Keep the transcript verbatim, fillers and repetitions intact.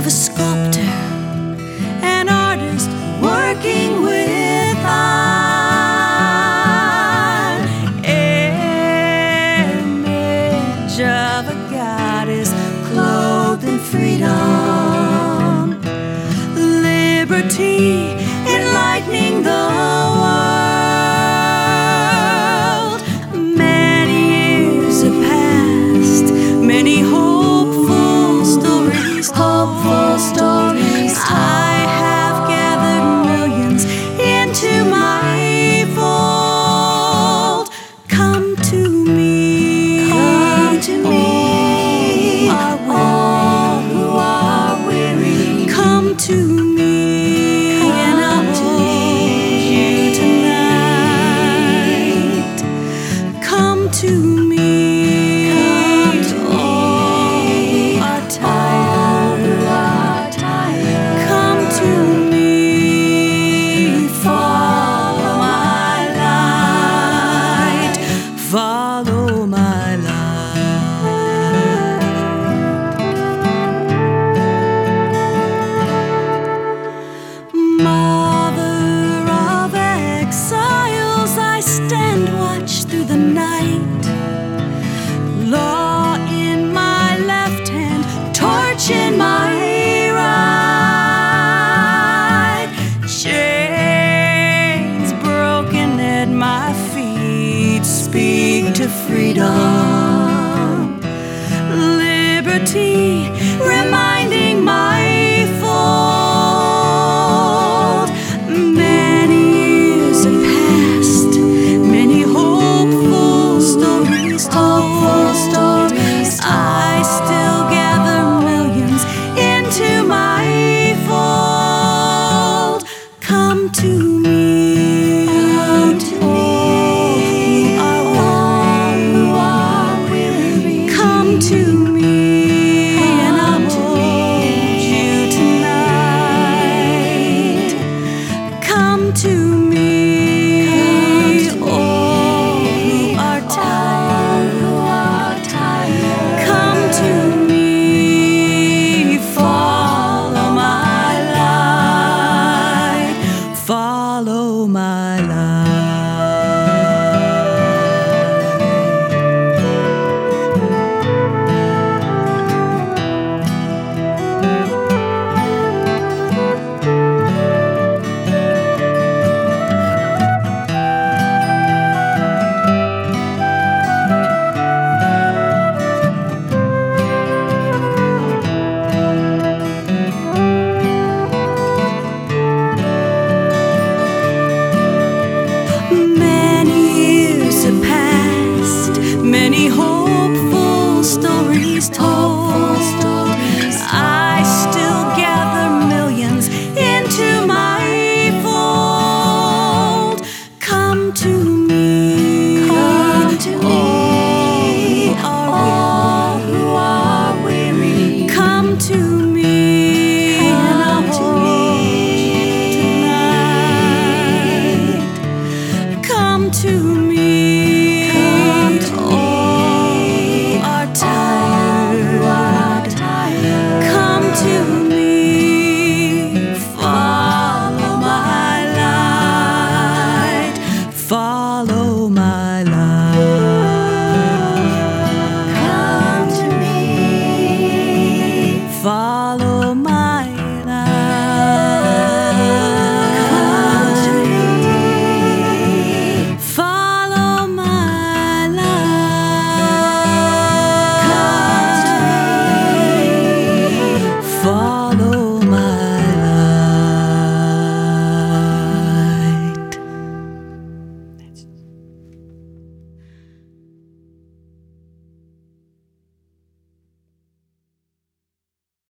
of a sculptor, an artist working with art. Image of a goddess clothed in freedom, liberty enlightening the world. Many years have passed, many hopeful stories told. Hopeful stories told. I have gathered millions into my fold. Come to me, Come to me, all who are weary. come to me, and I'll hold you tonight. Come to me, Come to all me, are tired.